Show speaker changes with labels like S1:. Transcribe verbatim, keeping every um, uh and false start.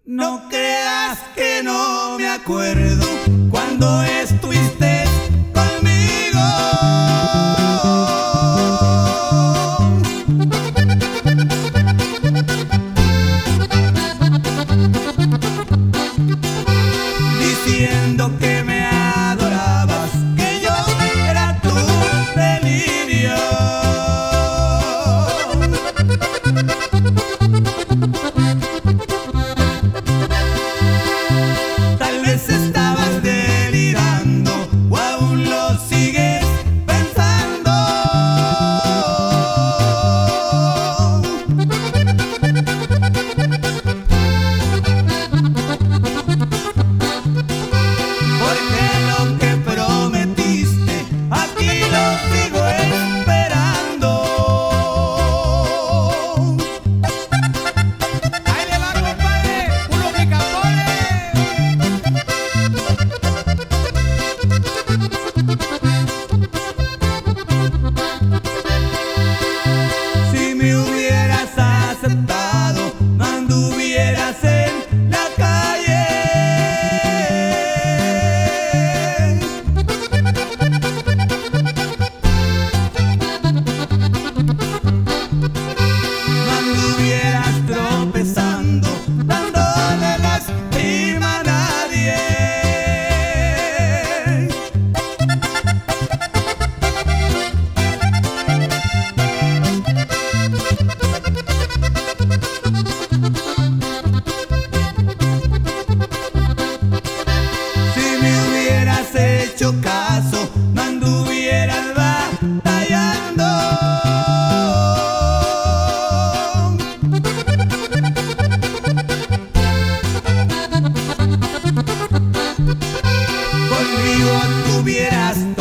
S1: No creas que no me acuerdo cuando estuviste conmigo. Diciendo que me adorabas, que yo era tu delirio. Tal vez estabas delirando o aún lo sigues pensando. Porque lo que prometiste aquí lo sigo esperando.
S2: Ahí le va, compadre, unos picapones.
S1: Si me hubieras aceptado, no anduvieras en la calle. No anduvieras tropezando, dándole lástima a nadie. Si me hubieras hecho caso, no anduvieras batallando. Conmigo tuvieras